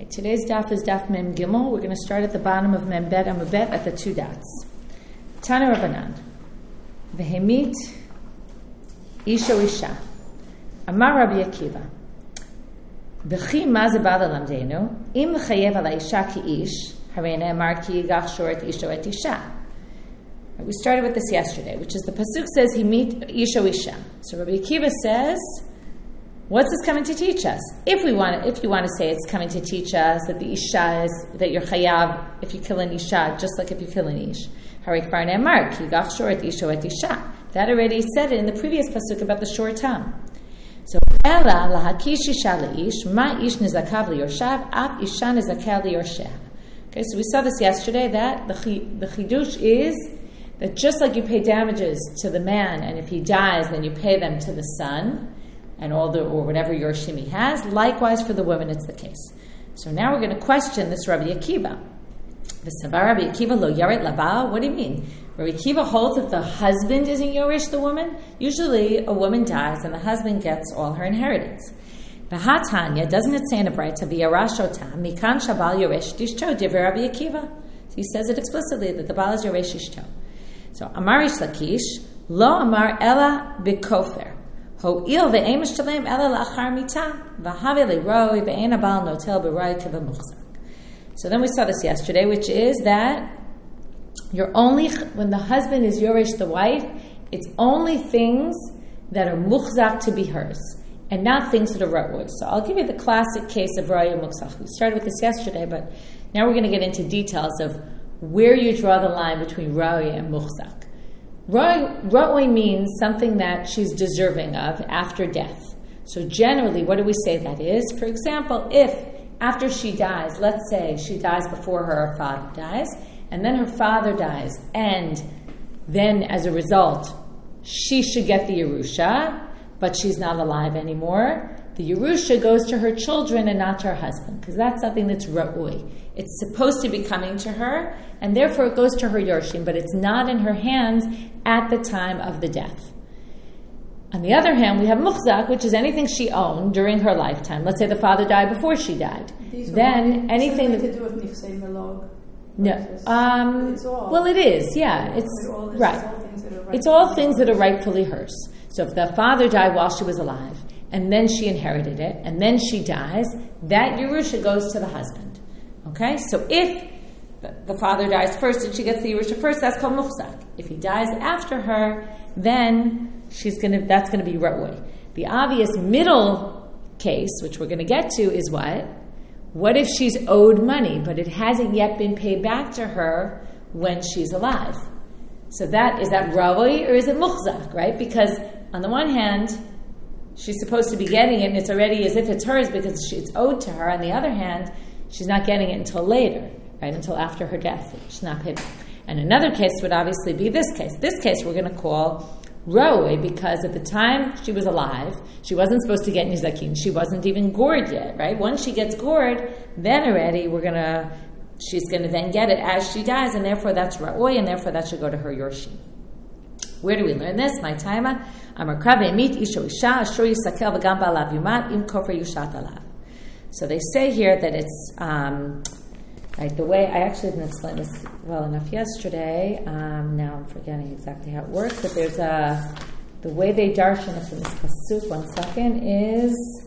Today's daf is daf Mem Gimel. We're going to start at the bottom of Mem Bet Amud Bet at the two dots. Tana Rabbanan. Vehemit Isha Isha. Amar Rabbi Akiva. B'chi ma ze ba'ad lamdeinu im l'chayev ala isha ki ish harei ne'amar ki yigach shoret isha et isha. We started with this yesterday, which is the pasuk says he meet Isha Isha. So Rabbi Akiva says, what's this coming to teach us? If you want to say it's coming to teach us that the Isha is, that you're chayav if you kill an Isha, just like if you kill an Ish. Harei kvar ne'amar ki yigach shoret isha et isha. That already said it in the previous pasuk about the short tongue. So ela lahakish isha leish ma ish nizakav liyorshav af isha nizakav liyorshav. Okay, so we saw this yesterday that the chidush is that just like you pay damages to the man, and if he dies, then you pay them to the son, and or whatever Yorshim he has. Likewise for the woman, it's the case. So now we're going to question this Rabbi Akiva. V'savar Rabbi Akiva lo yaret labal. What do you mean? Rabbi Akiva holds that the husband isn't Yorish the woman. Usually a woman dies and the husband gets all her inheritance. V'hatanya, doesn't it say in a Braita, v'yarashota mikan shabal Yorish dishto divrei Rabbi Akiva? So he says it explicitly that the Baal is Yorish ishto. So Amar Ish Lakish lo Amar ela b'kofer ho'il ve'em shtalem ela la'achar mita v'have le'roi ve'en abal notel b'roi kev'muchzak. So then we saw this yesterday, which is that you're only, when the husband is Yorish the wife, it's only things that are muchzak to be hers, and not things that are ra'oi. So I'll give you the classic case of ra'oi and muchzak. We started with this yesterday, but now we're going to get into details of where you draw the line between ra'oi and muchzak. Ra'oi means something that she's deserving of after death. So generally, what do we say that is? For example, if after she dies, let's say she dies before her father dies, and then her father dies, and then as a result, she should get the Yerusha, but she's not alive anymore. The Yerusha goes to her children and not to her husband, because that's something that's ra'ui. It's supposed to be coming to her, and therefore it goes to her Yorshim, but it's not in her hands at the time of the death. On the other hand, we have muchzak, which is anything she owned during her lifetime. Let's say the father died before she died. Then anything that to do with nifsei melog. No. Well, it is. Yeah, it's right. It's all things that are rightfully hers. So if the father died while she was alive, and then she inherited it, and then she dies, that Yerusha goes to the husband. Okay? So if the father dies first and she gets the Yerusha first, that's called muchzak. If he dies after her, then that's going to be ra'ui. The obvious middle case, which we're going to get to, is what? What if she's owed money, but it hasn't yet been paid back to her when she's alive? So is that ra'ui or is it muchzak, right? Because on the one hand, she's supposed to be getting it, and it's already as if it's hers because it's owed to her. On the other hand, she's not getting it until later, right? Until after her death. She's not paid back. And another case would obviously be this case. This case we're going to call ra'ui, because at the time she was alive, she wasn't supposed to get nizakin. She wasn't even gored yet, right? Once she gets gored, then already she's going to then get it as she dies, and therefore that's ra'ui, and therefore that should go to her yorshim. Where do we learn this? My taima, Amar Krave mit isha isha ashur yisakel v'gam ba'alav yumat im kofer yushat alav. So they say here that it's right, the way, I actually didn't explain this well enough yesterday. Now I'm forgetting exactly how it works, but there's the way they darshan it from this pasuk, one second, is,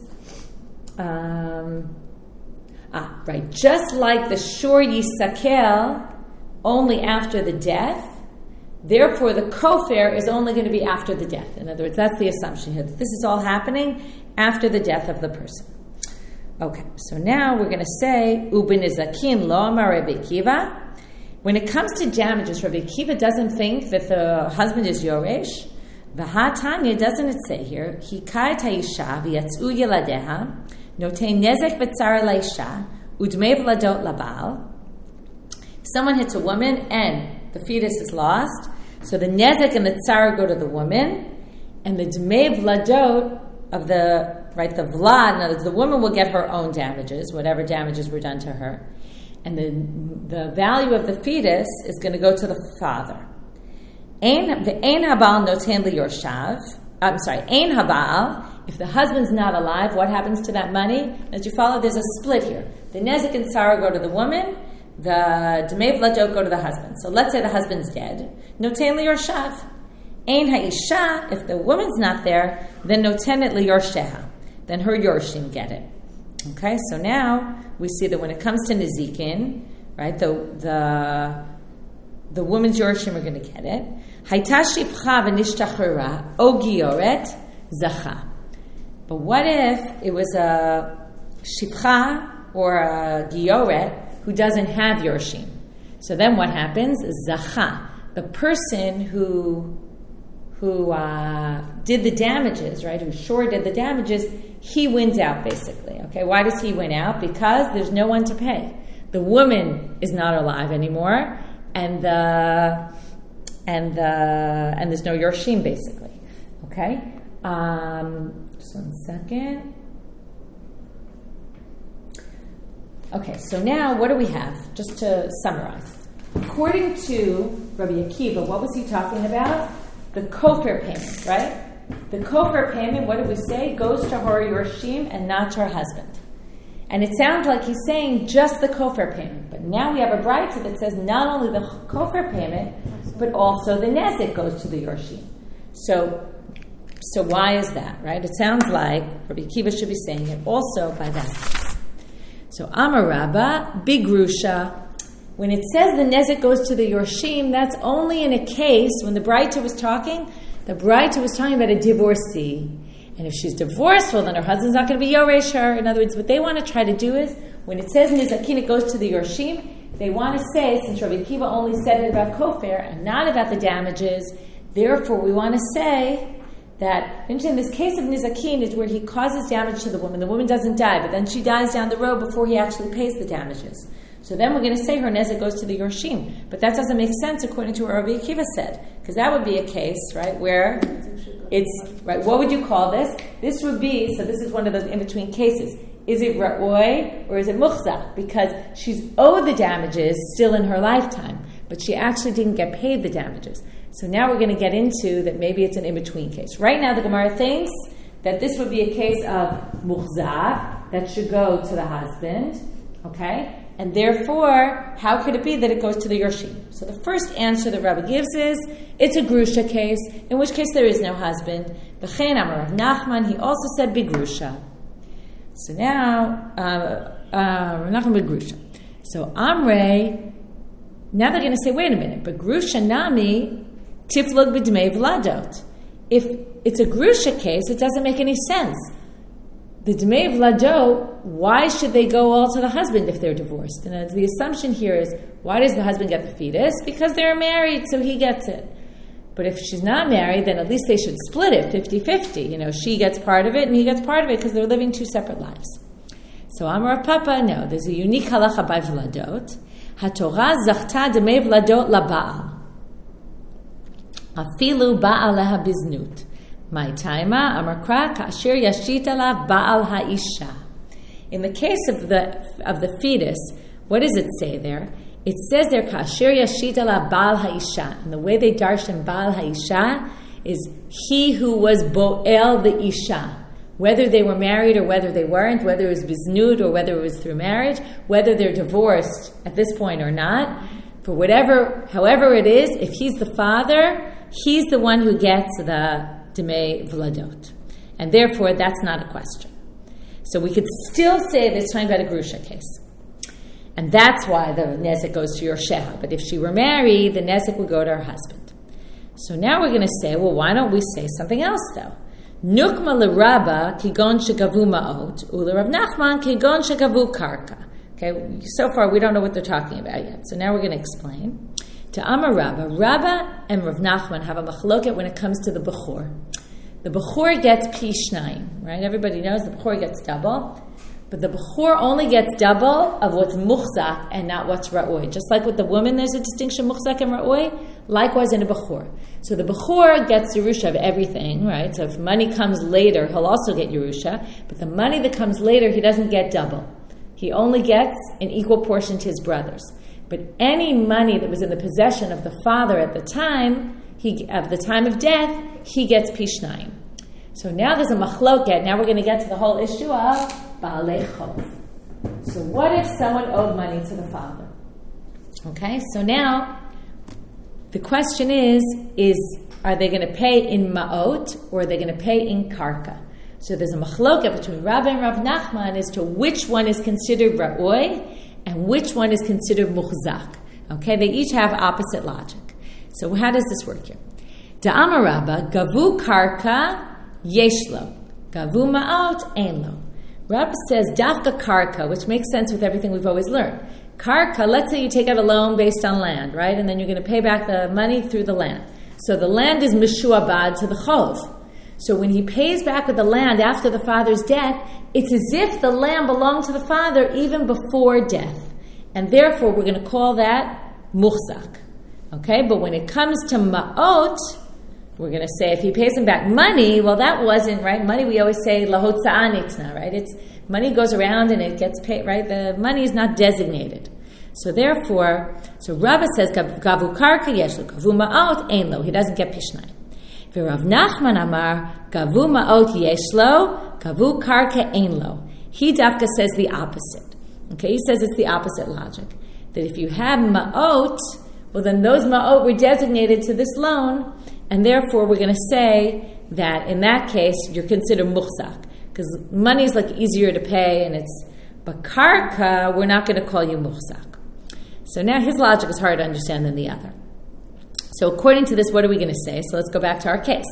right, just like the shor yisakel only after the death, therefore the kofer is only going to be after the death. In other words, that's the assumption here, that this is all happening after the death of the person. Okay, so now we're going to say, Ubinizakin lo amar Rabbi Akiva. When it comes to damages, Rabbi Akiva doesn't think that the husband is Yoresh. V'hatanya, doesn't it say here, Hikai ta'isha v'yatzu yeladeha, notei nezek v'tzara la'isha, udmei v'ladot labal. If someone hits a woman and the fetus is lost, so the nezek and the tzara go to the woman, and the dmei v'ladot of the vlad, in other words, the woman will get her own damages, whatever damages were done to her. And the value of the fetus is going to go to the father. Ein habal noten liyorshav, Ein haba'al. If the husband's not alive, what happens to that money? As you follow, there's a split here. The nezek and tzara go to the woman. The Dmei Vladot go to the husband. So let's say the husband's dead. Noten li yorshav. Ein ha'isha. If the woman's not there, then noten it li yorsheha. Then her yorshim get it. Okay, so now we see that when it comes to nezikin, right, the woman's yorshim are going to get it. Hayta shipcha v'nishtachara o gioret zacha. But what if it was a shipcha or a gioret who doesn't have yorshim? So then what happens? Zacha, the person who did the damages, right? Who sure did the damages, he wins out basically. Okay, why does he win out? Because there's no one to pay. The woman is not alive anymore, and there's no yorshim basically. Okay, just 1 second. Okay, so now what do we have? Just to summarize, according to Rabbi Akiva, what was he talking about? The kofar payment, right? The kofar payment, what did we say? Goes to her yorshim and not to her husband. And it sounds like he's saying just the kofar payment. But now we have a brayta that says not only the kofar payment, but also the nezek goes to the yorshim. So why is that, right? It sounds like Rabbi Akiva should be saying it also by that. So Amar Rabba, bigrusha. When it says the nezek goes to the yorshim, that's only in a case when the brayta was talking about a divorcee. And if she's divorced, well, then her husband's not going to be yoresh her. In other words, what they want to try to do is, when it says nizakin, it goes to the yorshim, they want to say, since Rabbi Akiva only said it about kofar and not about the damages, therefore we want to say that, in this case of nizakin, is where he causes damage to the woman. The woman doesn't die, but then she dies down the road before he actually pays the damages. So then we're going to say her nezek goes to the yorshim. But that doesn't make sense according to what Rabbi Akiva said. Because that would be a case, right, where it's, right, what would you call this? This would be, so this is one of those in-between cases. Is it ra'oi or is it muchzak? Because she's owed the damages still in her lifetime, but she actually didn't get paid the damages. So now we're going to get into that maybe it's an in-between case. Right now the Gemara thinks that this would be a case of muchzak that should go to the husband, okay? And therefore, how could it be that it goes to the yorshim? So the first answer that Rabbi gives is, it's a grusha case, in which case there is no husband. V'chein amar Rav Nachman, he also said bigrusha. So now, Rav Nachman bigrusha. So Amrei, now they're going to say, wait a minute, but grusha nami tiflog b'dmei vladot. If it's a grusha case, it doesn't make any sense. The Dmei Vladot, why should they go all to the husband if they're divorced? And the assumption here is, why does the husband get the fetus? Because they're married, so he gets it. But if she's not married, then at least they should split it 50-50. She gets part of it and he gets part of it because they're living two separate lives. So Amar Papa, no, there's a unique halacha by Vladot. HaTorah zachta Dmei Vladot laba'al. Afilu ba'al leha biznut. My taima amarkra kasher yashit alav ba'al ha'isha. In the case of the fetus, what does it say there? It says there kasher yashit alav ba'al ha'isha. And the way they darshan ba'al ha'isha is he who was bo'el the isha. Whether they were married or whether they weren't, whether it was biznut or whether it was through marriage, whether they're divorced at this point or not, for however it is, if he's the father, he's the one who gets the Dmei Vladot. And therefore, that's not a question. So we could still say that it's talking about a grusha case. And that's why the nezek goes to Yorsheha. But if she were married, the nezek would go to her husband. So now we're going to say, well, why don't we say something else, though? Nukma l'Rabba kigon shegavu ma'ot, u'leRav Nachman kigon shegavu karka. Okay, so far we don't know what they're talking about yet. So now we're going to explain. To Amar Rabba and Rav Nachman have a machloket when it comes to the Bechor. The Bechor gets pi shnayim, right? Everybody knows the Bechor gets double, but the Bechor only gets double of what's muchzak and not what's ra'oi. Just like with the woman, there's a distinction muchzak and ra'oi. Likewise in a Bechor. So the Bechor gets Yerusha of everything, right? So if money comes later, he'll also get Yerusha, but the money that comes later, he doesn't get double. He only gets an equal portion to his brothers. But any money that was in the possession of the father at the time, of the time of death, he gets pi shnayim. So now there's a machloket. Now we're going to get to the whole issue of baalei chov. So what if someone owed money to the father? Okay, so now the question is are they going to pay in ma'ot or are they going to pay in karka? So there's a machloket between Rabbi and Rav Nachman as to which one is considered ra'oi and which one is considered muchzak. Okay, they each have opposite logic. So how does this work here? Da'amar Rabba, gavu karka yeshlo, gavu ma'ot einlo. Rabba says dafka karka, which makes sense with everything we've always learned. Karka, let's say you take out a loan based on land, right? And then you're going to pay back the money through the land. So the land is mishuabad to the chov. So when he pays back with the land after the father's death, it's as if the land belonged to the father even before death. And therefore, we're going to call that muchzak. Okay? But when it comes to ma'ot, we're going to say if he pays him back money, well, that wasn't, right? Money, we always say lahotza'ah nitna, right? It's money goes around and it gets paid, right? The money is not designated. So therefore, Rabba says, gavu karka yeshlo, gavu ma'ot einlo. He doesn't get pishnai. V'Rav Nachman amar, gavu ma'ot yeshlo, gavu karka einlo. He dafka says the opposite. Okay, he says it's the opposite logic. That if you have ma'ot, well then those ma'ot were designated to this loan, and therefore we're going to say that in that case you're considered muchzak. Because money is like easier to pay, but karka, we're not going to call you muchzak. So now his logic is harder to understand than the other. So according to this, what are we going to say? So let's go back to our case.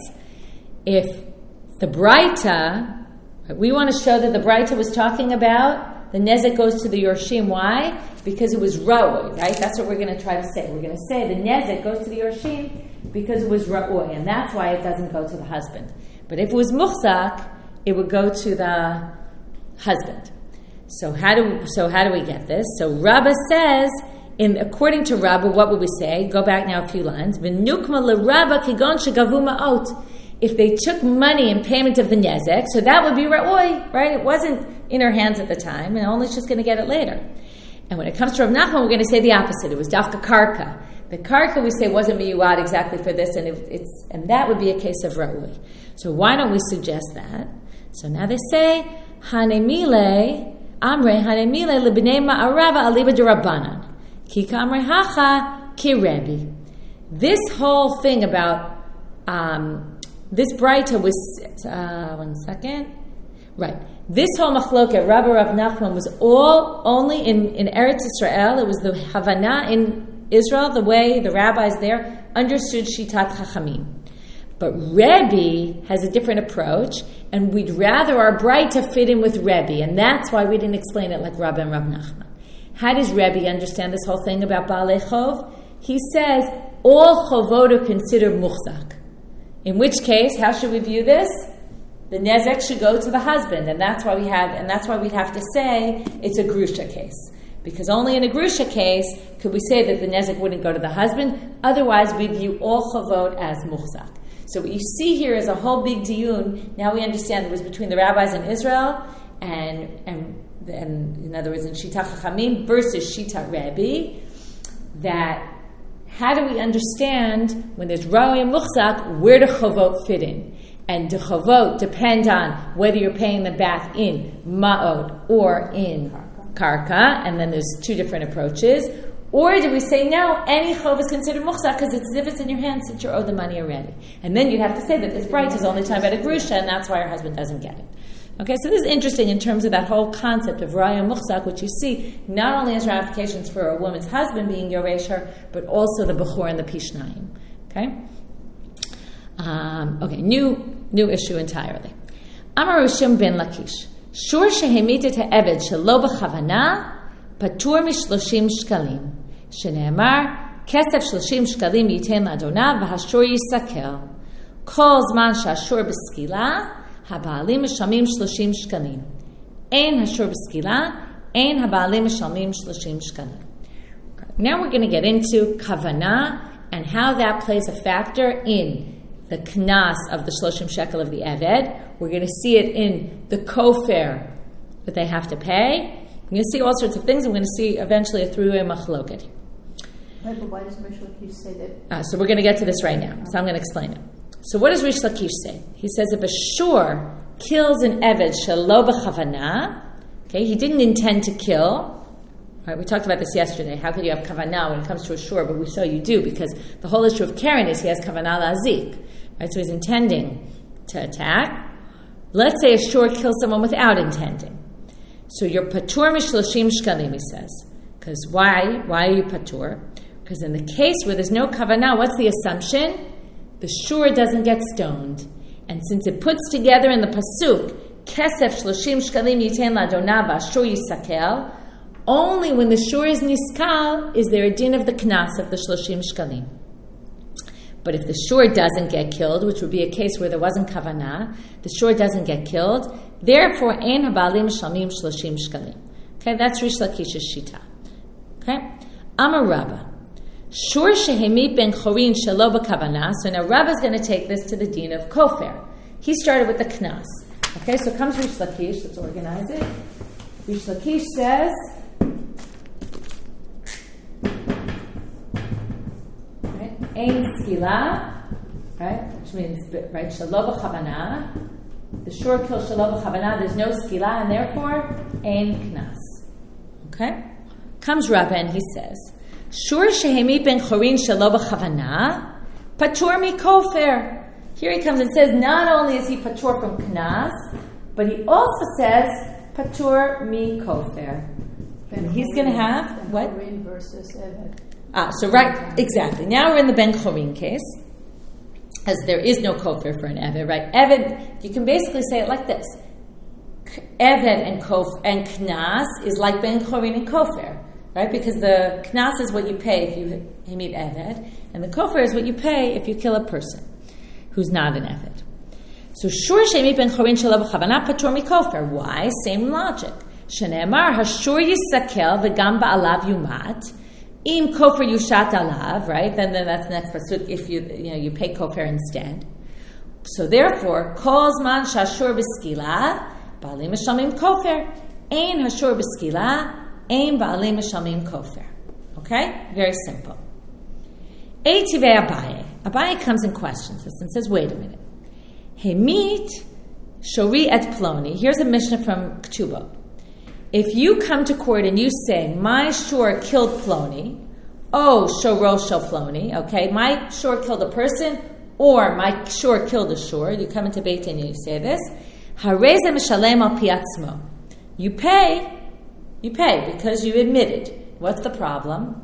If the Braita, we want to show that the Braita was talking about the nezek goes to the Yorshim. Why? Because it was ra'oi, right? That's what we're going to try to say. We're going to say the nezek goes to the Yorshim because it was ra'oi, and that's why it doesn't go to the husband. But if it was muchzak, it would go to the husband. So how do we get this? So Rabba says, according to Rabba, what would we say? Go back now a few lines. V'nukma l'Rabba kigon shegavu ma'ot. If they took money in payment of the nezek, so that would be ra'oi, right? It wasn't in her hands at the time, and only she's going to get it later. And when it comes to Rav Nachman, we're going to say the opposite. It was dafka karka. The karka we say wasn't miyuad exactly for this, and that would be a case of ra'oi. So why don't we suggest that? So now they say, hanemile, amre, hanemile, libnei ma'arava aliba d'Rabbanan. Ki kamre hacha ki Rebbe. This whole thing about, this Braita was, one second. Right. This whole machloket, Rabbi Rav Nachman, was all only in Eretz Israel. It was the Havana in Israel, the way the rabbis there understood Shitat Chachamim. But Rebbe has a different approach, and we'd rather our Braita fit in with Rebbe, and that's why we didn't explain it like Rabbi and Rav Nachman. How does Rebbe understand this whole thing about Baalei Chov? He says all chovot are considered muchzak. In which case, how should we view this? The nezek should go to the husband, and that's why we'd have to say it's a grusha case. Because only in a grusha case could we say that the nezek wouldn't go to the husband. Otherwise, we view all chovot as muchzak. So what you see here is a whole big diyun. Now we understand it was between the rabbis in Israel and in other words, in Shita Chachamim versus Shita Rebbe, that how do we understand when there's Ra'oi and Muchzak, where do Chavot fit in? And do Chavot depend on whether you're paying them back in Ma'od or in Karka, and then there's two different approaches. Or do we say, no, any Chav is considered Muchzak because it's as if it's in your hands since you're owed the money already. And then you'd have to say that this Braita is only talking about a Grusha, and that's why her husband doesn't get it. Okay, so this is interesting in terms of that whole concept of Raya Muchzak, which you see not only has ramifications for a woman's husband being Yoresh her, but also the Bechor and the Pishnayim. Okay? New issue entirely. Amar Rishim ben Lakish. Shur shehemitet ha'eved shelo b'chavana patur mi-30 shkalim. Shene'emar kesef 30 shkalim yiten la'adonav v'hashur yisakel. Kol zman sha'ashur b'skila haba'alim mishamim 30 shkalim. Ein hashur b'skila, ein haba'alim mishamim 30 shkalim. Now we're going to get into kavana and how that plays a factor in the knas of the 30 shekel of the Eved. We're going to see it in the kofar that they have to pay. We're going to see all sorts of things. And we're going to see eventually a three-way machloket. But why does Mishloach say that? So we're going to get to this right now. So I'm going to explain it. So what does Rish Lakish say? He says if a shor kills an eved shelo b'chavana, okay, he didn't intend to kill. Right, we talked about this yesterday. How could you have kavanah when it comes to a shor? But we saw you do, because the whole issue of Karen is he has kavanah la'azik. Right, so he's intending to attack. Let's say a shor kills someone without intending. So you're patur mishloshim shkalim, he says. Because why? Why are you patur? Because in the case where there's no kavanah, what's the assumption? The shor doesn't get stoned. And since it puts together in the pasuk, kesef shloshim shkalim yiten la'adonav v'ashur yisakel, only when the shor is niskal is there a din of the knas of the shloshim shkalim. But if the shor doesn't get killed, which would be a case where there wasn't kavanah, the shor doesn't get killed, therefore ein habalim shamim shloshim shkalim. Okay, that's Rish Lakish's shita. Okay, Amar Rabba. Shor shehemit ben chorin shelo b'kavanah. So now Rabba is going to take this to the din of kofer. He started with the knas. Okay, so comes Rish Lakish. Let's organize it. Rish Lakish says, ein skila, right, which means, right, shelo b'chavana. The shor kills shelo b'chavana. There's no skila, and therefore ein knas. Okay, comes Rabba and he says, shor shehemit ben chorin shelo b'chavana, patur mikofer. Here he comes and says, not only is he patur from knas, but he also says patur mikofer. And he's going to have what? Chorin versus eved. So right, exactly. Now we're in the Ben Chorin case, as there is no kofer for an Eved, right? Eved, you can basically say it like this. Eved and Knas is like Ben Chorin and Kofer, right? Because the Knas is what you pay if you meet Eved, and the Kofer is what you pay if you kill a person who's not an Eved. So Shur Shemit Ben Chorin Shelo B'Chavana Patur Mikofer. Why? Same logic. Shene'emar Hashur Yisakel V'Gam Ba'alav Yumat. Im kofer yushat alav, right? Then that's the next pasuk. If you pay kofer instead. So therefore, kol zman shashur b'skila ba'alim mishamim kofer. Ein hashur b'skila, ein ba'alim mishamim kofer. Okay, very simple. Eitivei Abaye. Abaye comes and questions this and says, "Wait a minute. Hemit shori et ploni." Here's a mishnah from Ketubot. If you come to court and you say, my shor killed Ploni, shoro shel Ploni, okay, my shor killed a person, or my shor killed a shor, you come into Beit Din and you say this, hareze mishalem al pi atzmo. You pay because you admitted. What's the problem?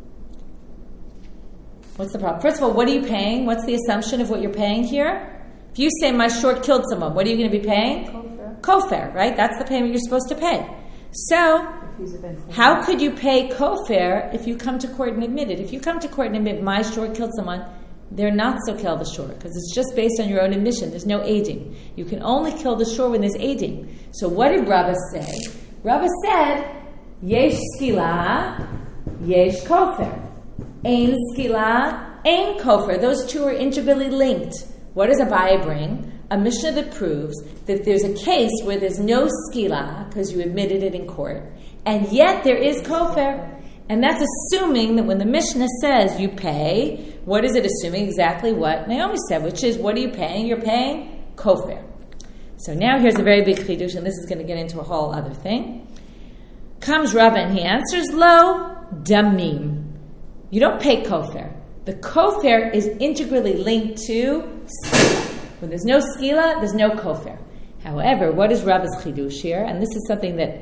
First of all, what are you paying? What's the assumption of what you're paying here? If you say my shor killed someone, what are you going to be paying? Kofer, right? That's the payment you're supposed to pay. So, how could you pay kofer if you come to court and admit it? If you come to court and admit my shor killed someone, they're not so kill the shor, because it's just based on your own admission. There's no aiding. You can only kill the shor when there's aiding. So what did Rabba say? Rabba said, yesh skila, yesh kofer. Ein skila, ein kofer. Those two are integrally linked. What does Abaye bring? A mishnah that proves that there's a case where there's no skila, because you admitted it in court, and yet there is kofer. And that's assuming that when the mishnah says you pay, what is it assuming? Exactly what Naomi said, which is, what are you paying? You're paying kofer. So now here's a very big chidush, and this is going to get into a whole other thing. Comes Rabba and he answers, lo damim. You don't pay kofer. The kofer is integrally linked to skila. When there's no skila, there's no kofer. However, what is Rabba's chidush here? And this is something that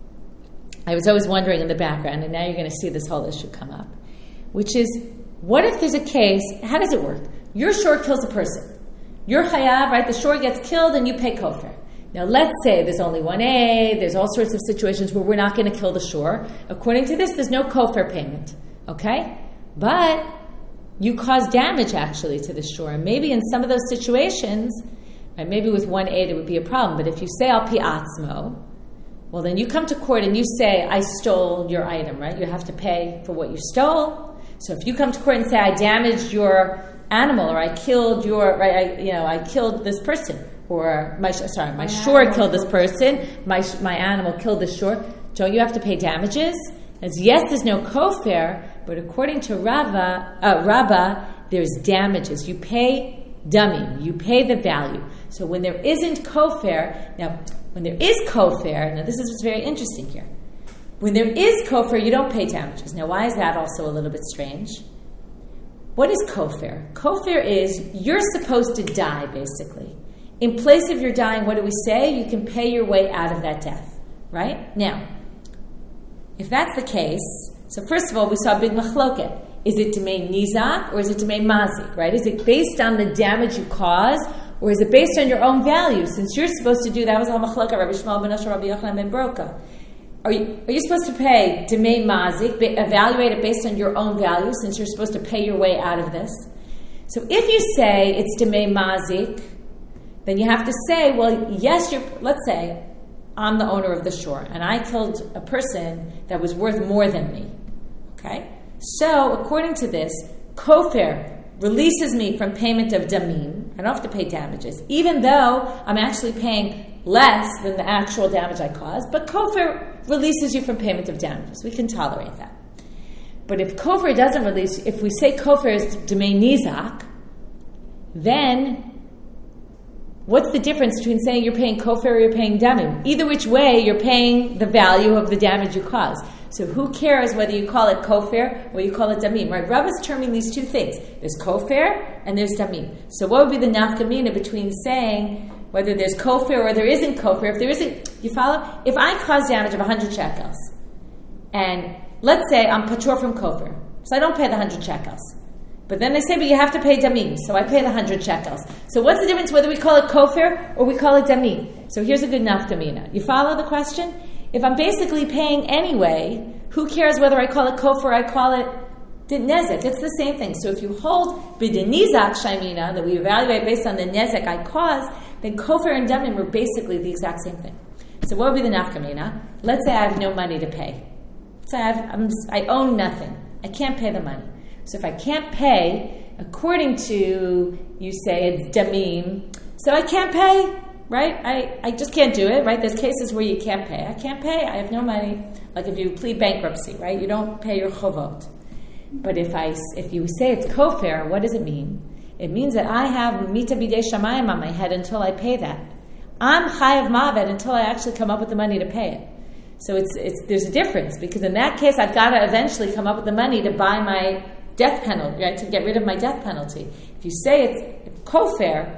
I was always wondering in the background, and now you're going to see this whole issue come up, which is, what if there's a case, how does it work? Your shor kills a person. You're chayav, right? The shor gets killed and you pay kofer. Now let's say there's only one aid, there's all sorts of situations where we're not going to kill the shor. According to this, there's no kofer payment. Okay? But you cause damage actually to the shor. And maybe in some of those situations, right, maybe with one aid it would be a problem, but if you say al pi atzmo, well then you come to court and you say, I stole your item, right? You have to pay for what you stole. So if you come to court and say, I damaged your animal, or I killed your, right, I killed this person, or my shor killed this person, my animal killed this shor, don't you have to pay damages? As yes, there's no kofer, but according to Rabba, there's damages. You pay damim. You pay the value. So when there isn't kofar, now when there is kofar, now this is what's very interesting here. When there is kofar, you don't pay damages. Now why is that also a little bit strange? What is kofar? Kofar is you're supposed to die, basically. In place of your dying, what do we say? You can pay your way out of that death, right? Now, if that's the case, so first of all, we saw a big machloket. Is it Demei Nizak or is it Demei Mazik, right? Is it based on the damage you cause or is it based on your own value? Since you're supposed to do, that was all machloket, Rabbi Shmuel ben Asher, Rabbi Yochanan ben Broka. Are you supposed to pay Demei Mazik, evaluate it based on your own value since you're supposed to pay your way out of this? So if you say it's Demei Mazik, then you have to say, well, yes, let's say I'm the owner of the shore and I killed a person that was worth more than me. Okay? So, according to this, kofar releases me from payment of damim. I don't have to pay damages, even though I'm actually paying less than the actual damage I caused. But kofar releases you from payment of damages. We can tolerate that. But if kofar doesn't release, if we say kofar is demei nizak, then what's the difference between saying you're paying kofar or you're paying damim? Either which way, you're paying the value of the damage you caused. So who cares whether you call it kofar or you call it damim, right? Rav is terming these two things. There's kofar and there's damim. So what would be the nafkamina between saying whether there's kofar or there isn't kofar? If there isn't, you follow? If I cause damage of 100 shekels, and let's say I'm patur from kofar, so I don't pay the 100 shekels. But then they say, but you have to pay damim, so I pay the 100 shekels. So what's the difference whether we call it kofar or we call it damim? So here's a good nafkamina. You follow the question? If I'm basically paying anyway, who cares whether I call it kofar or I call it nezek? It's the same thing. So if you hold b'denizak shaymina, that we evaluate based on the nezek I caused, then kofar and damim are basically the exact same thing. So what would be the nafkamina? Let's say I have no money to pay. So I own nothing. I can't pay the money. So if I can't pay, according to, you say it's damim, so I can't pay. Right? I just can't do it, right? There's cases where you can't pay. I can't pay. I have no money. Like if you plead bankruptcy, right? You don't pay your chovot. But if you say it's kofar, what does it mean? It means that I have mita bidei shamayim on my head until I pay that. I'm chayav ma'aved until I actually come up with the money to pay it. So there's a difference because in that case I've got to eventually come up with the money to buy my death penalty, right? To get rid of my death penalty. If you say it's kofar,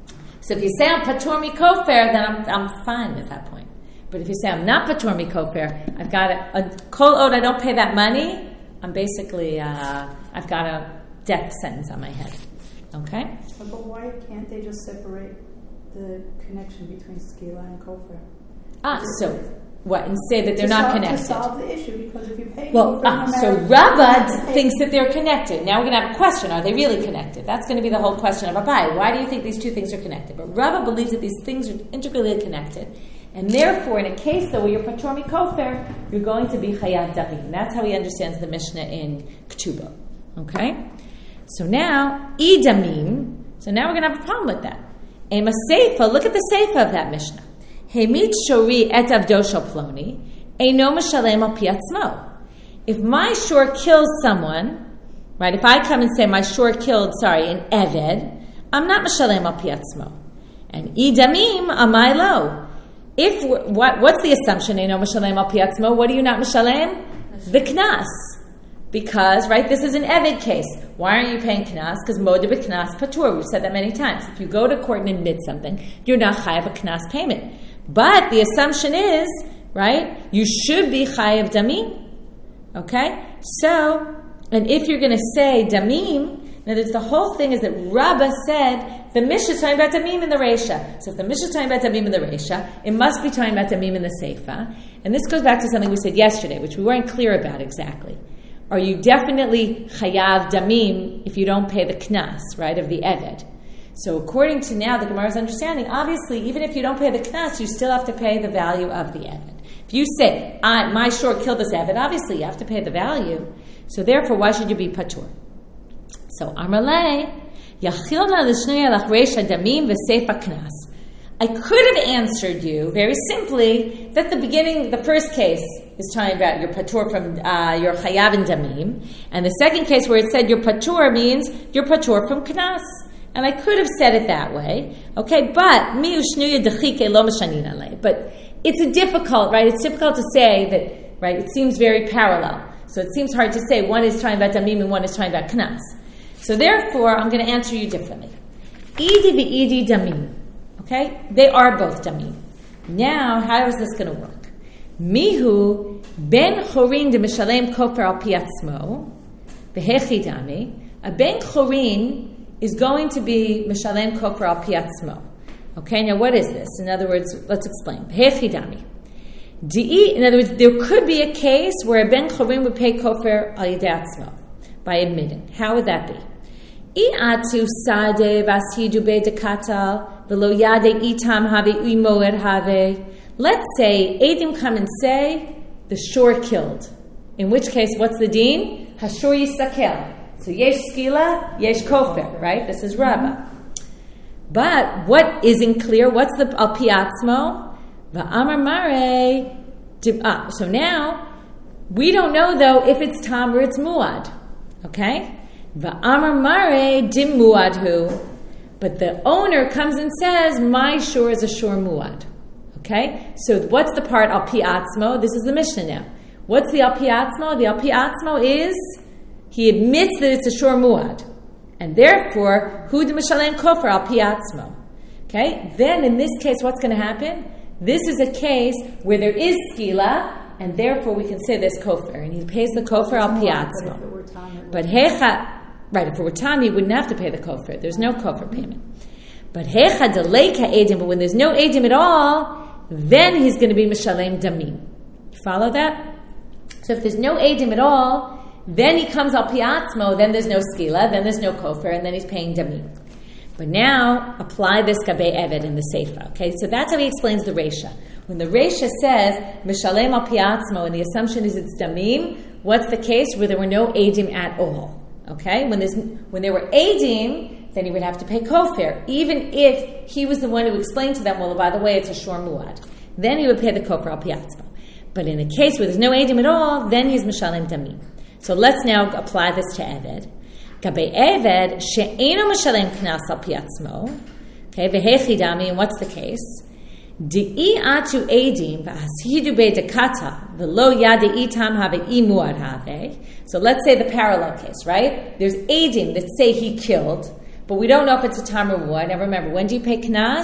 so if you say I'm patur mi kofar, then I'm fine at that point. But if you say I'm not patur mi kofar, I've got a kol od, I don't pay that money, I'm basically, I've got a death sentence on my head. Okay? But why can't they just separate the connection between skila and kofar? So what? And say that they're not connected. To solve the issue, because if you pay so Ravad thinks that they're connected. Now we're going to have a question. Are they really connected? That's going to be the whole question of Abai. Why do you think these two things are connected? But Ravad believes that these things are integrally connected. And therefore, in a case, though, where you're patur mi kofar, you're going to be chayav damim. That's how he understands the Mishnah in Ketubah. Okay? So now, idamim. So now we're going to have a problem with that. Ema seifa, look at the seifa of that Mishnah. Hemit shori et avdo shel ploni, eino meshalem al pi atzmo. If my shore kills someone, right, if I come and say my shore killed, an eved, I'm not meshalem al pi atzmo. And idamim amai lo. What's the assumption? Eino meshalem al pi atzmo. What are you not meshalem? The knas. Because, right, this is an eved case. Why aren't you paying knas? Because modeh b'knas patur. We've said that many times. If you go to court and admit something, you're not chayav a knas payment. But the assumption is, right, you should be chayav damim. Okay? So, and if you're going to say damim, now the whole thing is that Rabbah said the Mishnah is talking about damim in the Reisha. So if the Mishnah is talking about damim in the Reisha, it must be talking about damim in the Seifa. And this goes back to something we said yesterday, which we weren't clear about exactly. Are you definitely chayav damim if you don't pay the knas, right, of the eved? So according to now the Gemara's understanding, obviously, even if you don't pay the knas, you still have to pay the value of the eved. If you say, my shore killed this eved, obviously you have to pay the value. So therefore, why should you be patur? So Amarle, yachilna l'shnuya lach reisha damim v'seifa knas. I could have answered you very simply that the beginning, the first case is talking about your patur from your chayav and damim, and the second case where it said your patur means your patur from knas. And I could have said it that way, okay? But but it's difficult, right? It's difficult to say that, right? It seems very parallel. So it seems hard to say one is talking about damim and one is talking about knas. So therefore, I'm going to answer you differently. Idi v'idi damim. Okay? They are both damim. Now, how is this going to work? Mihu ben chorin de mishalem kofer al pi atzmo v'hechi dami. A ben chorin is going to be mishalem kofer al pi atzmo. Okay, now what is this? In other words, let's explain. V'hechi dami. In other words, there could be a case where a ben chorin would pay kofer al yidei atzmo by admitting. How would that be? I'atu sade v'ashidu be'dekatal v'lo yade itam have imoed have. Let's say Eidim come and say the shore killed. In which case, what's the deen? Hashor yisakel. So yesh skila, yesh kofer, right? This is Rabbah. But what isn't clear? What's the al pi atzmo? Va'amar mare. So now we don't know though if it's tam or it's muad. Okay. Va'amar mare dim muadhu. But the owner comes and says, my shore is a shore muad. Okay? So what's the part al pi atzmo? This is the Mishnah now. What's the al pi atzmo? The al pi atzmo is, he admits that it's a shore muad. And therefore, hu de mishalem kofer al pi atzmo. Okay? Then in this case, what's going to happen? This is a case where there is skila, and therefore we can say there's kofer. And he pays the kofer al pi atzmo. But hecha... Right, if it were tam, he wouldn't have to pay the kofer. There's no kofer payment. But hecha deleka edim, but when there's no edim at all, then he's going to be mishalem damim. You follow that? So if there's no edim at all, then he comes al pi atzmo, then there's no skila, then there's no kofer, and then he's paying damim. But now, apply this gabe eved in the seifa. Okay, so that's how he explains the reisha. When the reisha says mishalem al pi atzmo, and the assumption is it's damim, what's the case where there were no edim at all? Okay, when there were edim, then he would have to pay kofer, even if he was the one who explained to them, well, by the way, it's a shor muad. Then he would pay the kofer al pi atzmo. But in a case where there's no edim at all, then he's mishalem damim. So let's now apply this to eved. Gabe eved she'eno mishalem knas al pi atzmo. Okay, v'hechi dami, and what's the case? Di'i atu edim v'hashidu be'dekata v'lo yade itam have imuad have. So let's say the parallel case, right? There's edim that say he killed, but we don't know if it's a tam or muad. Now remember, when do you pay knas?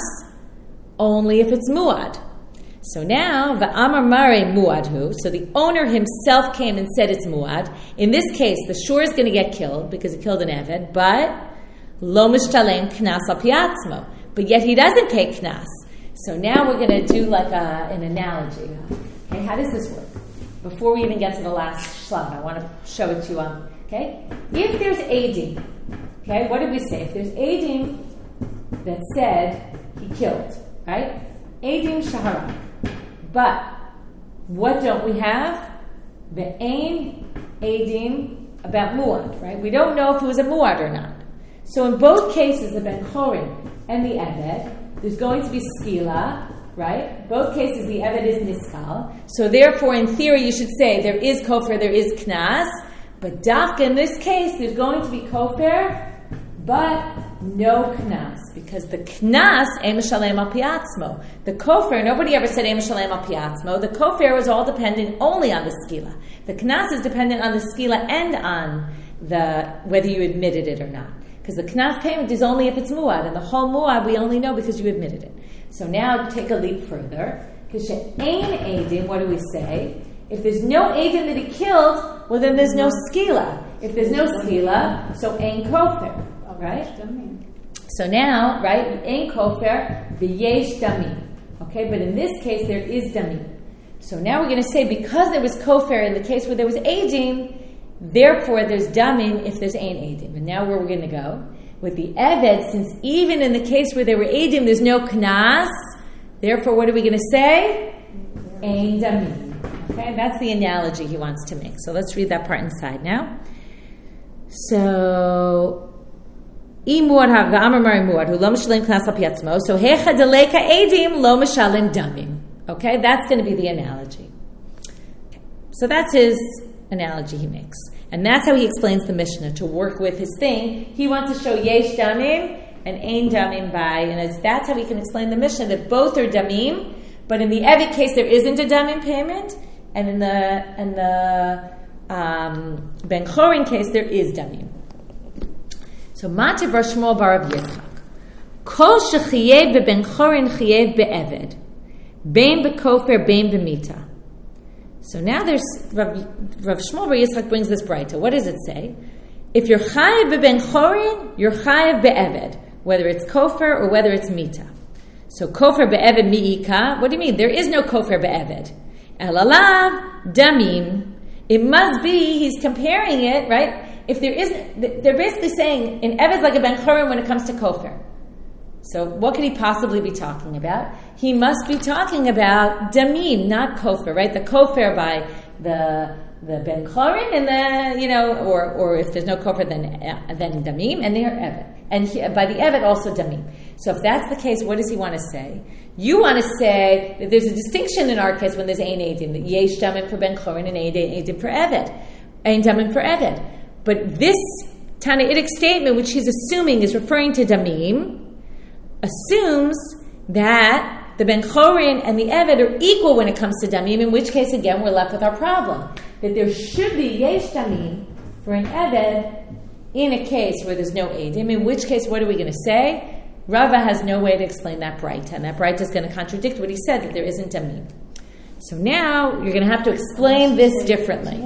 Only if it's muad. So now, va'amar mare muadhu, so the owner himself came and said it's muad. In this case, the shore is going to get killed because he killed an eved, but lo mishtalem knas al pi atzmo. But yet he doesn't pay knas. So now we're going to do like an analogy. Okay, how does this work? Before we even get to the last shlav, I want to show it to you. Okay, if there's edim, okay, what did we say? If there's edim that said he killed, right? Edim shahara. But what don't we have? The ain edim about muad, right? We don't know if it was a muad or not. So in both cases, the ben chorin and the eved, there's going to be skila, right? Both cases, the eved is niskal. So therefore, in theory, you should say there is kofer, there is knas. But dafka, in this case, there's going to be kofer, but no knas. Because the knas, em shalem al pi atzmo. The kofer, nobody ever said em shalem al pi atzmo. The kofer was all dependent only on the skila. The knas is dependent on the skila and on the whether you admitted it or not. Because the knas payment is only if it's muad, and the whole muad we only know because you admitted it. So now take a leap further. Because she'ain edim, what do we say? If there's no edim that he killed, well then there's no skila. If there's no skila, so ain kofer, right? So now, right, ain kofer, v'yesh damim. Okay, but in this case there is damim. So now we're going to say because there was kofer in the case where there was edim, therefore, there's damim if there's ain edim. And now where we're going to go? With the eved, since even in the case where there were edim, there's no knas, therefore, what are we going to say? Ain damim. Okay, that's the analogy he wants to make. So let's read that part inside now. So, imuad ha'v'amar mari muad, hu lo mishalem knas al pi atzmo, so hecha deleka edim lo mishalem damim. Okay, that's going to be the analogy. Okay. So that's his analogy he makes. And that's how he explains the Mishnah to work with his thing. He wants to show yesh damim and ein damim by. And that's how we can explain the Mishnah, that both are damim, but in the Evet case there isn't a damim payment, and in the Ben Chorin case there is damim. So Matav Bar Shmuel bar Rav Yitzchak. Kol shechiyev beben chorin chiyev be'eved, bein bekofer, bein b'mita. So now there's Rav Shmuel bar Yitzchak brings this braita. What does it say? If you're chayev beben chorin, you're chayev be'eved, whether it's kofer or whether it's mita. So kofer be'eved mi'ika. What do you mean? There is no kofer be'eved. Elalav damim. It must be he's comparing it, right? If there isn't, they're basically saying in Eved's like a Ben Chorin when it comes to Kofer. So what could he possibly be talking about? He must be talking about Damim, not Kofer, right? The Kofer by the Ben Chorin and the, or if there's no Kofer, then Damim, and they're Evet. And by the Evet also Damim. So if that's the case, what does he want to say? You want to say that there's a distinction in our case when there's Ein Eidim, that Yesh Damim for Ben Chorin and Ein Eidim for Evet. Ein Damim for Evet. But this Tanaitic statement, which he's assuming is referring to Damim, assumes that the Ben Chorin and the Evet are equal when it comes to Damim, in which case, again, we're left with our problem. That there should be Yesh Damim for an Evet in a case where there's no Eidim, in which case, what are we going to say? Rava has no way to explain that Braita, and that Braita is going to contradict what he said, that there isn't Damim. So now, you're going to have to explain this differently.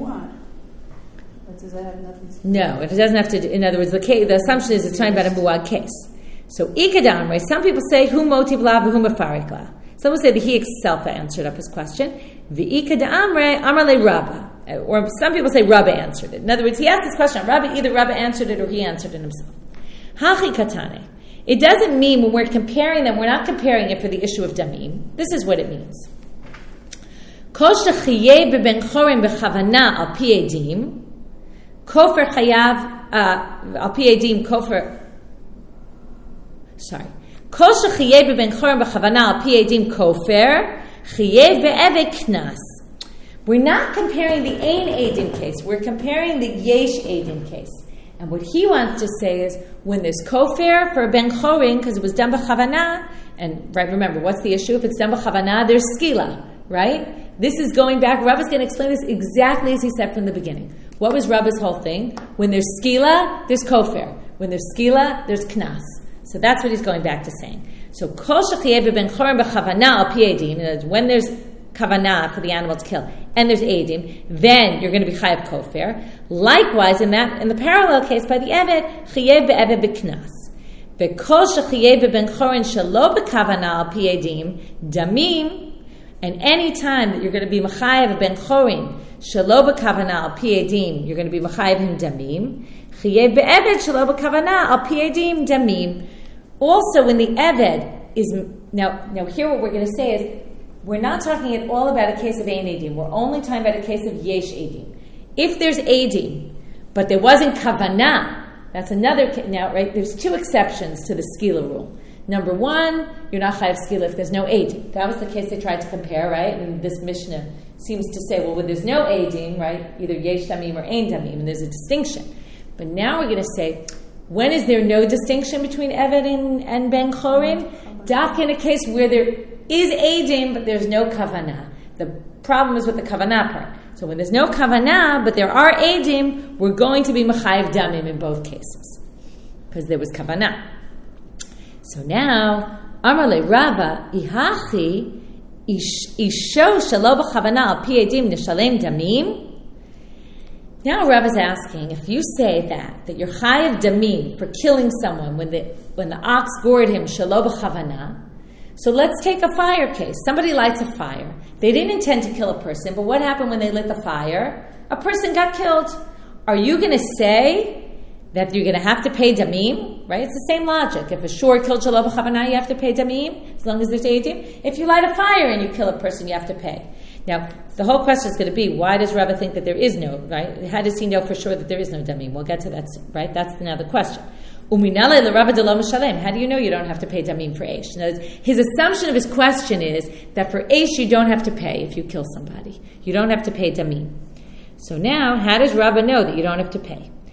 Does that have nothing to do? No, it doesn't have to. In other words, the assumption is it's talking about a muad case. So ikadam, right? Some people say who motiv la v'hu mefarik la. Some will say that he himself answered up his question. V'ikadam re amar le Rabba, or some people say Rabba answered it. In other words, he asked this question. Either Rabba answered it or he answered it himself. Hachi katane. It doesn't mean when we're comparing them, we're not comparing it for the issue of damim. This is what it means. Kol shechiyeh beben chorim bechavana al pi edim. Kofer chayav al pi edim kofer. Sorry. Kol shechiyev ben chorim b'chavana al pi edim kofer chiyev be'eved knas. We're not comparing the ein edim case. We're comparing the yesh edim case. And what he wants to say is when there's kofer for ben chorim because it was done b'chavana, and right, remember what's the issue? If it's done b'chavana, there's skila, right? This is going back. Rabba's going to explain this exactly as he said from the beginning. What was Rabba's whole thing? When there's skila, there's kofer. When there's skila, there's knas. So that's what he's going back to saying. So kol shechiyeh ben chorim b'chavana al pi edim. When there's kavanah for the animal to kill, and there's edim, then you're going to be chayav kofer. Likewise, in the parallel case by the evet, chayev be'eved b'knas. Bekol shechiyeh ben chorin shelo b'kavanah al pi edim damim. And any time that you're going to be mechayev ben chorin shelo b'kavanah al pi edim, you're going to be mechayev him damim. Chayev be'eved shelo b'kavanah al pi edim damim. Also, when the eved is now here, what we're going to say is we're not talking at all about a case of ein edim. We're only talking about a case of yesh edim. If there's edim, but there wasn't kavanah, that's another. Now, right? There's two exceptions to the skila rule. Number one, you're not chayav skila if there's no edim. That was the case they tried to compare, right? And this Mishnah seems to say, well, when there's no edim, right, either yesh damim or ein damim, and there's a distinction. But now we're going to say, when is there no distinction between Eved and Ben Chorin? Dafka in a case where there is edim, but there's no kavanah. The problem is with the kavanah part. So when there's no kavanah, but there are edim, we're going to be mechayev damim in both cases. Because there was kavanah. So now, Amar le Rava, ihachi, isho shelo b'chavana al pi edim nishalem damim. Now Rav is asking, if you say that you're chayav damim for killing someone when the ox gored him shelo b'chavana, so let's take a fire case. Somebody lights a fire. They didn't intend to kill a person, but what happened when they lit the fire? A person got killed. Are you going to say that you're going to have to pay damim? Right? It's the same logic. If a shor killed shelo b'chavana, you have to pay damim, as long as there's edim. If you light a fire and you kill a person, you have to pay. Now, the whole question is going to be, why does Rava think that there is no, right? How does he know for sure that there is no damim? We'll get to that, right? That's now the question. Uminale l'Rava de lo mishalem. How do you know you don't have to pay damim for eish? His assumption of his question is that for eish you don't have to pay if you kill somebody. You don't have to pay damim. So now, how does Rava know that you don't have to pay?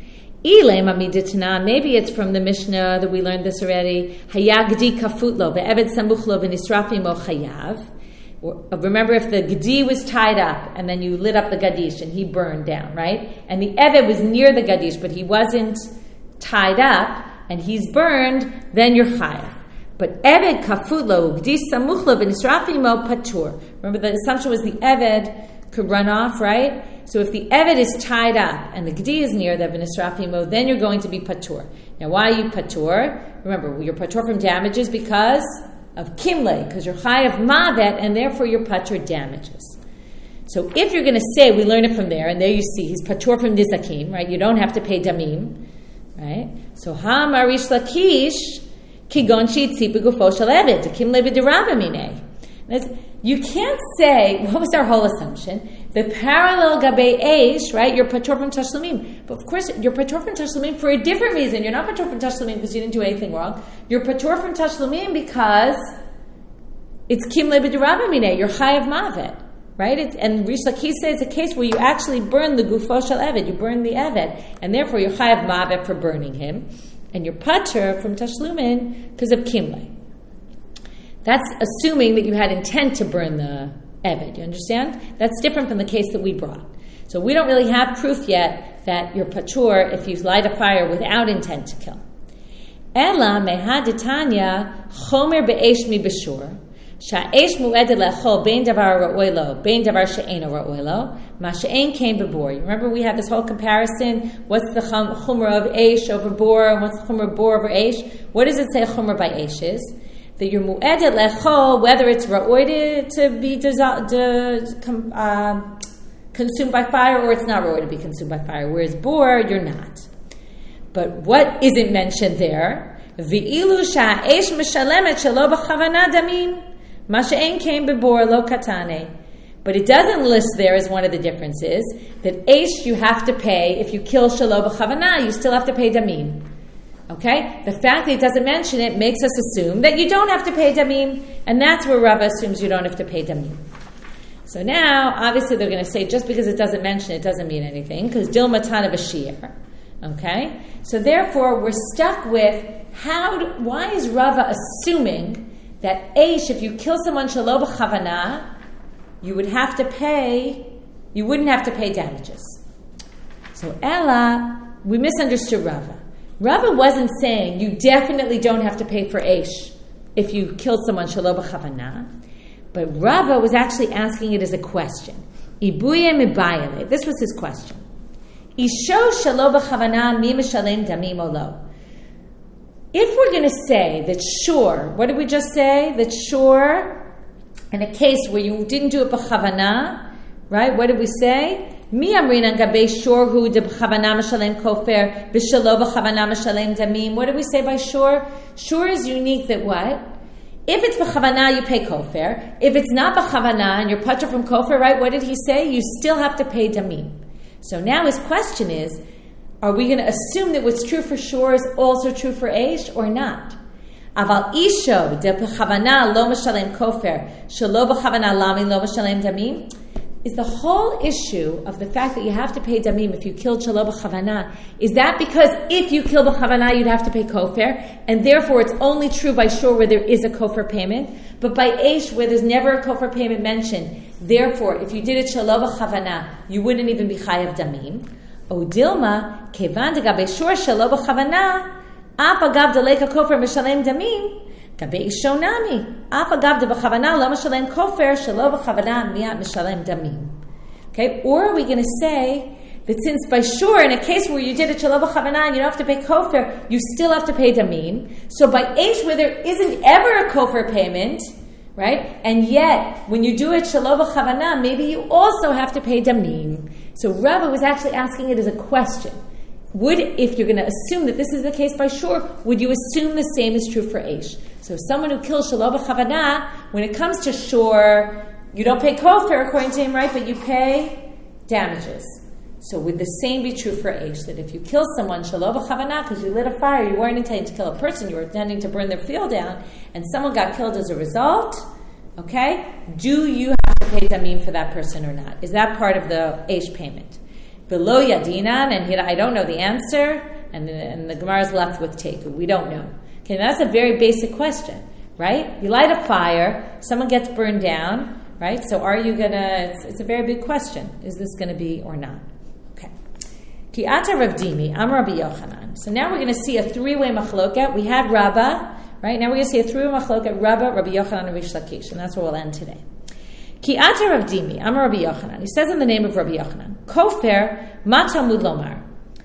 Maybe it's from the Mishnah that we learned this already. Hayagdi kafutlo ve'eved samuchlo v'nisrafimo chayav. Remember, if the gedi was tied up and then you lit up the gadish and he burned down, right? And the eved was near the gadish, but he wasn't tied up and he's burned, then you're chayav. But eved kafutlo gedi samuchlo v'nisrafimo patur. Remember, the assumption was the eved could run off, right? So if the eved is tied up and the gedi is near the v'nisrafimo, then you're going to be patur. Now, why are you patur? Remember, you're patur from damages because of kimle, because you're chai of mavet, and therefore you're patur damages. So if you're going to say, we learn it from there, and there you see, he's patur from nizakim, right? You don't have to pay damim, right? So ha marish lakish kigon sheitzi begufo shel eved kimle b'dirabah minei. You can't say, what was our whole assumption? The parallel gabe eish, right? You're patur from tashlumim. But of course, you're patur from tashlumim for a different reason. You're not patur from tashlumim because you didn't do anything wrong. You're patur from tashlumim because it's kimle b'dirabah minei. You're chai of mavet, right? And Rish Lakish says it's a case where you actually burn the gufo shel eved. You burn the eved. And therefore, you're chai of mavet for burning him. And you're patur from tashlumin because of kimle. That's assuming that you had intent to burn the eved. You understand? That's different from the case that we brought. So we don't really have proof yet that you're patur if you light a fire without intent to kill. Ela mehaditanya chomer be'esh mi b'shur sha'esh mu'edet lechol bein davar ra'oi lo bein davar she'eno ra'oi lo ma she'en came b'bor. You remember we had this whole comparison. What's the chomer of esh over bor and what's the chomer of bor over esh? What does it say chomer by esh is? That you're mu'edet lechol, whether it's ra'oi to be consumed by fire or it's not ra'oi to be consumed by fire, whereas bor, you're not. But what isn't mentioned there? V'ilu sha'esh meshalemet shelo b'chavana damim ma she'en kein b'bor lo katane. But it doesn't list there as one of the differences that esh you have to pay if you kill shelo b'chavana, you still have to pay damim. Okay? The fact that it doesn't mention it makes us assume that you don't have to pay damim, and that's where Rava assumes you don't have to pay damim. So now, obviously they're going to say just because it doesn't mention it doesn't mean anything, because dil matana v'shir. Okay? So therefore, we're stuck with why is Rava assuming that eish, if you kill someone shelo b'chavana, you wouldn't have to pay damages. So Ella, we misunderstood Rava. Rava wasn't saying you definitely don't have to pay for eish if you killed someone shelo b'chavana, but Rava was actually asking it as a question. Ibuye mibayale. This was his question. Isho shelo b'chavana mi mishalem damim olo. If we're going to say that sure, what did we just say? That sure, in a case where you didn't do it b'chavana, right? What did we say? Mi amrinan gabe shor hu de b'chavana mishalem kofer v'shelo b'chavana mishalem damim. What did we say by shor? Shor is unique that what? If it's b'chavana, you pay kofer. If it's not b'chavana and you're patur from kofer, right? What did he say? You still have to pay damim. So now his question is, are we going to assume that what's true for shor is also true for eish or not? Aval isho de b'chavana lo mishalem kofer shelo b'chavana lami lo mishalem damim. Is the whole issue of the fact that you have to pay damim if you killed shelo b'chavana, is that because if you kill b'chavana you'd have to pay kofer, and therefore it's only true by shor where there is a kofer payment, but by eish where there's never a kofer payment mentioned, therefore if you did it shelo b'chavana you wouldn't even be chayav damim. O dilma kevan degabe shor shelo b'chavana af agav deleka kofer mishalem damim. Gabe ishonami. Af agav de b'chavana lo mishalem kofer shelo b'chavana miyat mishalem damim. Okay, or are we going to say that since by shor, in a case where you did it shelo b'chavana and you don't have to pay kofer, you still have to pay damim. So by eish, where there isn't ever a kofer payment, right? And yet, when you do it shelo b'chavana, maybe you also have to pay damim. So Rava was actually asking it as a question. If you're going to assume that this is the case by shor, would you assume the same is true for eish? So someone who kills shelo b'chavana, when it comes to shor, you don't pay kofer according to him, right? But you pay damages. So would the same be true for eish? That if you kill someone shelo b'chavana because you lit a fire, you weren't intending to kill a person, you were intending to burn their field down, and someone got killed as a result, okay? Do you have to pay damim for that person or not? Is that part of the eish payment? Below yadinan, and here I don't know the answer. And the Gemara is left with Teku. We don't know. Okay, that's a very basic question, right? You light a fire, someone gets burned down, right? So are you going to, it's a very big question. Is this going to be or not? Okay. Ki ata Rav Dimi, Am Rabbi Yochanan. So now we're going to see a three-way machloket. We had Rabbah, right? Now we're going to see a three-way machloket, Rabbah, Rabbi Yochanan, and Rish Lakish. And that's where we'll end today. Ki ata Rav Dimi, Am Rabbi Yochanan. He says in the name of Rabbi Yochanan, Kofer, ma Talmud lomar.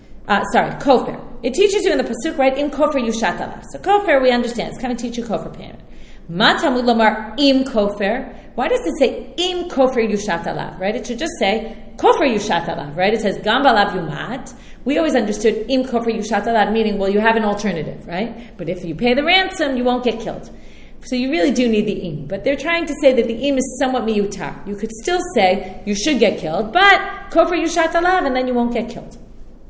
Kofer. It teaches you in the pasuk, right? Im kofer yushat alav. So kofer, we understand. It's kind of teach you kofer payment. Ma Talmud lomar im kofer. Why does it say im kofer yushat alav? Right? It should just say kofer yushat alav. Right? It says gam balav yumat. We always understood im kofer yushat alav, meaning, well, you have an alternative, right? But if you pay the ransom, you won't get killed. So you really do need the im. But they're trying to say that the im is somewhat miyutar. You could still say you should get killed, but kofer yushat alav, and then you won't get killed.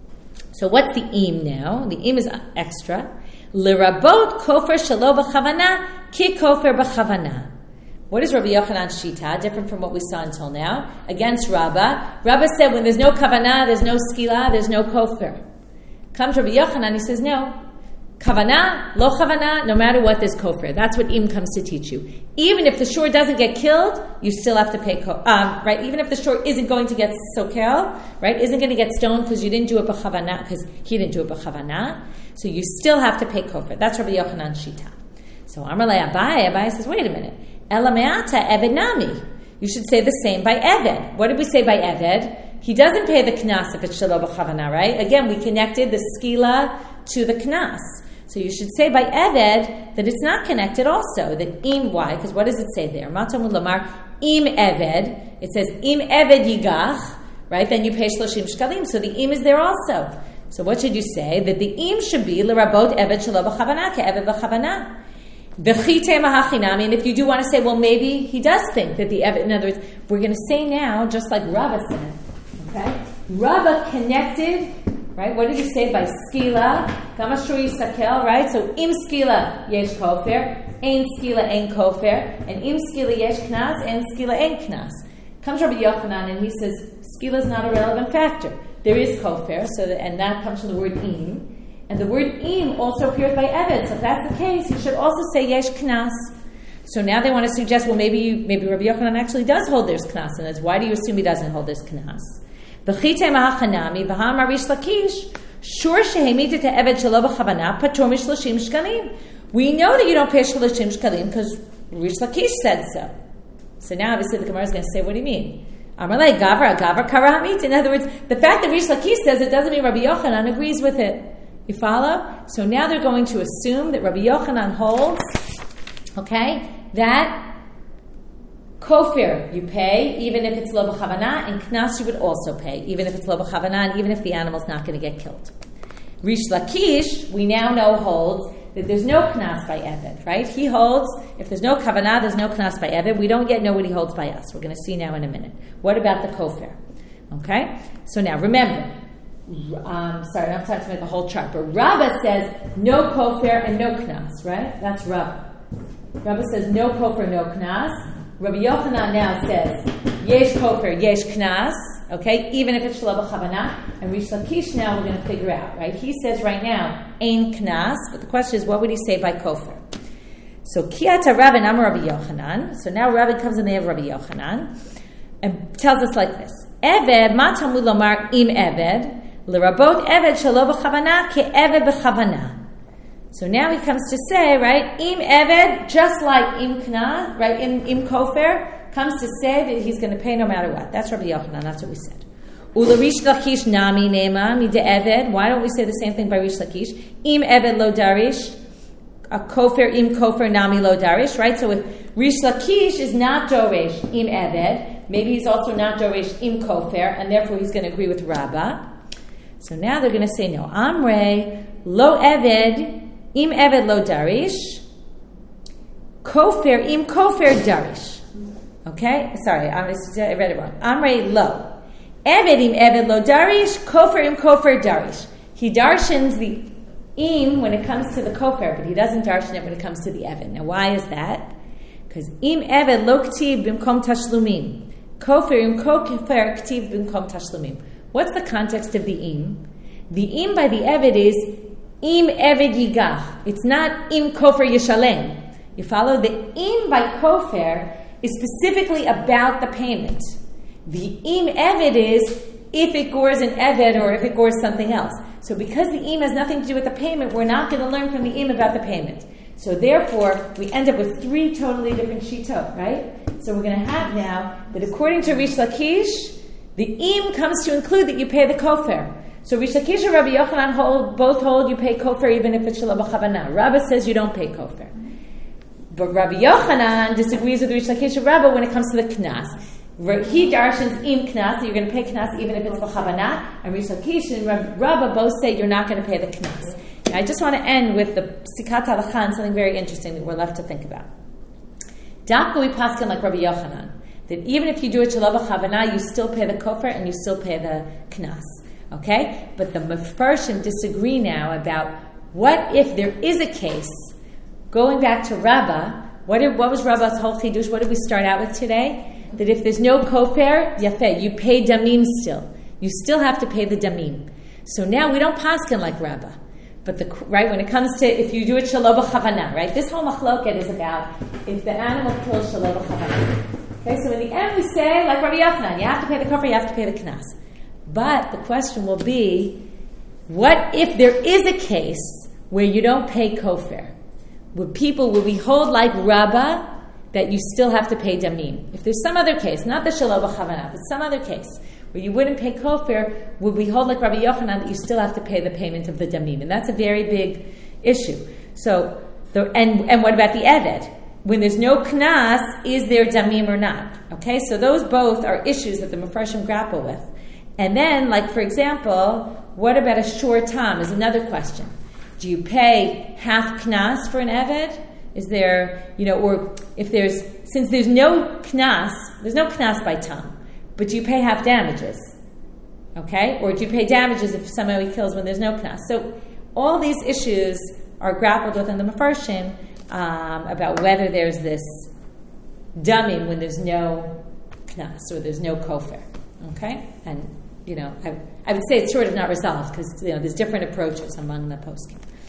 So what's the im now? The im is extra. L'rabot kofer shelo b'chavana ki kofer b'chavana. What is Rabbi Yochanan's shita? Different from what we saw until now. Against Rabbah. Rabbah said when there's no kavanah, there's no skila, there's no kofer. Comes Rabbi Yochanan, he says no. Kavanah, lo kavanah, no matter what, there's kofer. That's what im comes to teach you. Even if the shore doesn't get killed, you still have to pay right? Even if the shore isn't going to get sokel, right? Isn't going to get stoned because you didn't do it b'chavanah, because he didn't do it b'chavanah. So you still have to pay kofer. That's Rabbi Yochanan's shita. So Amar le Abaye says, wait a minute. Ela me'ata eved nami. You should say the same by Eved. What did we say by Eved? He doesn't pay the knas if it's shelo b'chavanah, right? Again, we connected the skila to the knas. So you should say by Eved that it's not connected also. That im, why? Because what does it say there? Matamud lamar im Eved. It says im Eved yigach, right? Then you pay 30 shkalim. So the im is there also. So what should you say? That the im should be l'rabot Eved shelo b'chavanah ke'eved b'chavanah. V'chite mahachinami. And if you do want to say, well, maybe he does think that the Eved, in other words, we're going to say now, just like Rabbah said, okay? Rabbah connected, right? What did he say by skila? Gamashur yisakel, right? So im skila yesh kofer, ein skila ein kofer, and im skila yesh knas, ein skila ein knas. Comes Rabbi Yochanan and he says skila is not a relevant factor. There is kofer, and that comes from the word im, and the word im also appears by Eved. So if that's the case, you should also say yesh knas. So now they want to suggest, well, maybe Rabbi Yochanan actually does hold there's knas, and that's why do you assume he doesn't hold there's knas? V'chite ma'achanami v'ha'amar Rish Lakish shur shehemita te'eved shelo b'chavana patur mi-30 shkalim. We know that you don't pay 30 shkalim because Rish Lakish said so. So now obviously the Gemara is going to say, what do you mean? Amar lei gavar kara hamit. In other words, the fact that Rish Lakish says it doesn't mean Rabbi Yochanan agrees with it. You follow? So now they're going to assume that Rabbi Yochanan holds, okay, that kofir you pay, even if it's lo b'chavana, and knas you would also pay, even if it's lo b'chavana, and even if the animal's not going to get killed. Rish Lakish, we now know, holds that there's no knas by Eved, right? He holds, if there's no kavanah, there's no knas by Eved. We don't yet know what he holds by us. We're going to see now in a minute. What about the kofir? Okay? So now, remember, sorry, I'm trying to make a whole chart, but Rabbah says no kofir and no knas, right? That's Rabbah. Rabbah says no kofir, no knas. Rabbi Yochanan now says yesh kofir, yesh knas, okay, even if it's shelo b'chavana. And Rish Lakish now we're going to figure out, right? He says right now ein knas, but the question is, what would he say by kofir? So kiyata Rabin amar Rabbi Yochanan. So now Rabin comes in there of Rabbi Yochanan and tells us like this: Eved ma Talmud lomar im Eved l'rabot Eved shelo b'chavana ke'eved b'chavana. So now he comes to say, right, im Eved, just like im knas, right, im kofer, comes to say that he's going to pay no matter what. That's Rabbi Yochanan, that's what we said. Ula Rish Lakish nami nema mi de Eved. Why don't we say the same thing by Rish Lakish? Im Eved lo darish, a kofer im kofer nami lo darish, right? So if Rish Lakish is not doresh im Eved, maybe he's also not doresh im kofer, and therefore he's going to agree with Rabbah. So now they're going to say, no, Amrei lo Eved, im Eved lo darish, kofer im kofer darish. Okay? Sorry, I read it wrong. Amrei lo. Eved im Eved lo darish, kofer im kofer darish. He darshans the im when it comes to the kofer, but he doesn't darshan it when it comes to the Eved. Now why is that? Because im Eved lo ktiv bimkom tashlumim. Kofer im kofer ktiv bimkom tashlumim. What's the context of the im? The im by the Eved is im Eved yigach. It's not im kofer yishalem. You follow? The im by kofer is specifically about the payment. The im Eved is if it gores an Eved or if it gores something else. So because the im has nothing to do with the payment, we're not going to learn from the im about the payment. So therefore, we end up with 3 totally different shitot, right? So we're going to have now that according to Rish Lakish, the im comes to include that you pay the kofer. So Rish Lakish and Rabbi Yochanan both hold you pay kofer even if it's shalom b'chavana. Rabbi says you don't pay kofer. But Rabbi Yochanan disagrees with Rish Lakish and Rabbi when it comes to the knas. He darshans im knas, that you're going to pay knas even if it's b'chavana, and Rish Lakish and Rabbi both say you're not going to pay the knas. Now, I just want to end with the Psikat Halacha and something very interesting that we're left to think about. Dafka we paskin like Rabbi Yochanan, that even if you do it shalom b'chavana, you still pay the kofer and you still pay the knas. Okay? But the Mefarshim disagree now about what if there is a case, going back to Rabbah, what was Rabbah's whole chidush? What did we start out with today? That if there's no kofer, yafeh, you pay damim still. You still have to pay the damim. So now we don't paskin like Rabbah. But when it comes to if you do it shalom b'chavana, right? This whole machloket is about if the animal kills shalom b'chavana. Okay, so in the end we say, like Rabbi Yochanan, you have to pay the kofer, you have to pay the knas. But the question will be, what if there is a case where you don't pay kofer? Would we hold like Rabbah that you still have to pay damim? If there's some other case, not the shalom b'chavana, but some other case, where you wouldn't pay kofer, would we hold like Rabbi Yochanan that you still have to pay the payment of the damim? And that's a very big issue. So, and what about the Eved? When there's no knas, is there damim or not? Okay, so those both are issues that the Mefarshim grapple with. And then, like for example, what about a shor tam is another question. Do you pay half knas for an Eved? Is there, or if since there's no knas by tam, but do you pay half damages? Okay? Or do you pay damages if somebody kills when there's no knas? So all these issues are grappled with in the Mefarshim about whether there's this damim when there's no knas or there's no kofer. Okay? And, I would say it's sort of not resolved because, there's different approaches among the poskim.